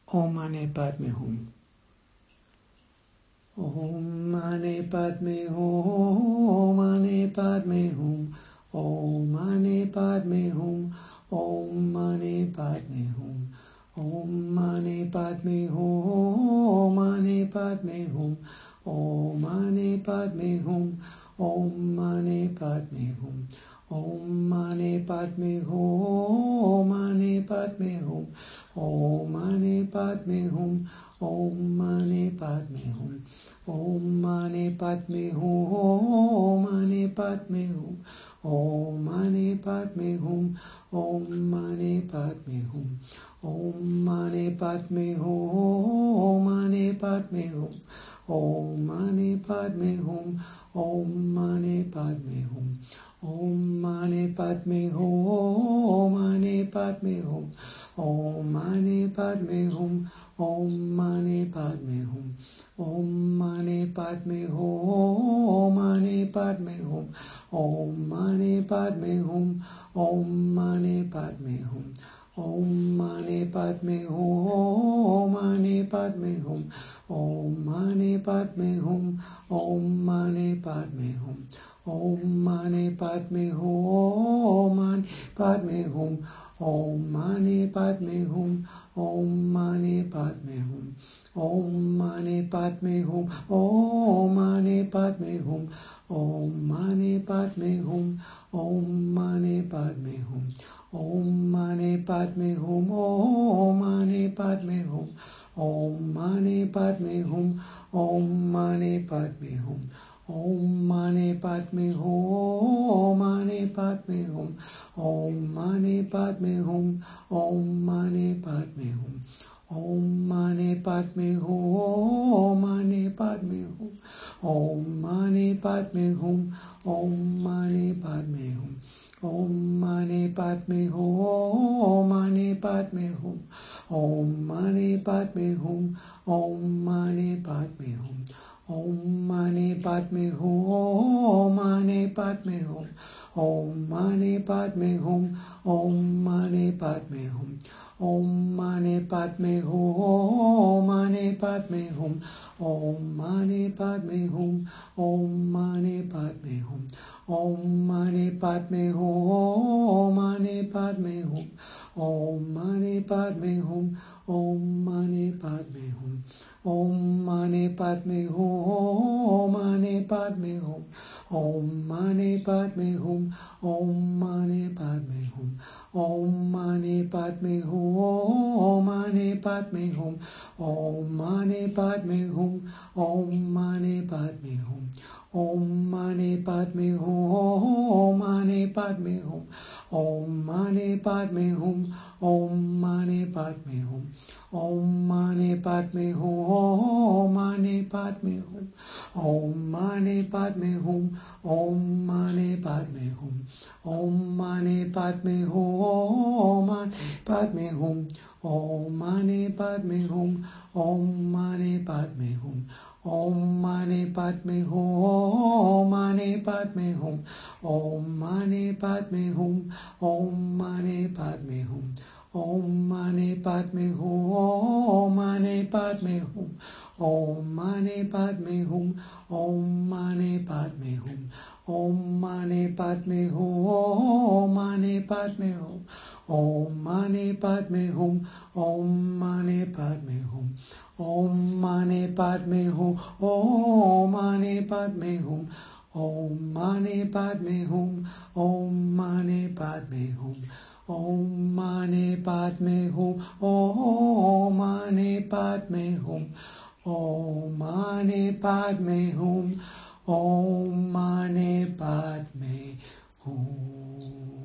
Om Mani Padme Hum. Om Mani Padme Hum, Mani Padme Hum, Om Mani Padme Hum, Om Mani Padme Hum, Om Mani Padme Hum, Mani Padme Hum, Om Mani Padme Hum, Om Mani Padme Hum, Om Mani Padme Hum, Mani Padme Hum, Om Mani Padme Hum, Om Mani Padme Hum, Om Mani Padme Hum, Mani Padme Hum, Om Mani Padme Hum, Om Mani Padme Hum, Om Mani Padme Hum, Mani Padme Hum, Om Mani Padme Hum, Om Mani Padme Hum, Om Mani Padme Hum, Mani Padme Hum, Om Mani Padme Hum, Om Mani Padme Hum, Om Mani Padme Hum, Mani Padme Hum, Om Mani Padme Hum, Om Mani Padme Hum, Om Mani Padme Hum, Mani Padme Hum, Om Mani Padme Hum, Om Mani Padme Hum, Om Mani Padme Hum, Mani Padme Hum, Om Mani Padme Hum, Om Mani Padme Hum, Om Mani Padme Hum, Om Mani Padme Hum, Om Mani Padme Hum, Om Mani Padme Hum, Om Mani Padme Hum, Om Mani Padme Hum, Om Mani Padme Hum, Om Mani Padme Hum, Om Mani Padme Hum, Mani Padme Hum, Om Mani Padme Hum, Om Mani Padme Hum, Om Mani Padme Hum, Mani Padme Hum, Om Mani Padme Hum, Om Mani Padme Hum, Om Mani Padme Hum, Mani Padme Hum, Om Mani Padme Hum, Om Mani Padme Hum, Om Mani Padme Hum, Mani Padme Hum, Om Mani Padme Hum, Om Mani Padme Hum, Om Mani Padme Hum, Mani Padme Hum, Om Mani Padme Hum, Om Mani Padme Hum, Om Mani Padme Hum, Mani Padme Hum, Om Mani Padme Hum, Om Mani Padme Hum, Om Mani Padme Hum, Mani Padme Hum, Om Mani Padme Hum, Om Mani Padme Hum, Om Mani Padme Hum, Mani Padme Hum, Om Mani Padme Hum, Om Mani Padme Hum, Om Mani Padme Hum, Mani Padme Hum, Om Mani Padme Hum, Om Mani Padme Hum, Om Mani Padme Hum, Mani Padme Hum, Om Mani Padme Hum, Om Mani Padme Hum, Om Mani Padme Hum, Mani Padme Hum, Om Mani Padme Hum, Om Mani Padme Hum, Om Mani Padme Hum, Mani Padme Hum, Om Mani Padme Hum, Om Mani Padme Hum, Om Mani Padme Hum, Mani Padme Hum, Om Mani Padme Hum, Om Mani Padme Hum, Om Mani Padme Hum, Mani Padme Hum, Om Mani Padme Hum, Om Mani Padme Hum, Om Mani Padme Hum, Om Mani Padme Hum, Om Mani Padme Hum, Om Mani Padme Hum, Om Mani Padme Hum, Om Mani Padme Hum, Om Mani Padme Hum, Om Mani Padme Hum.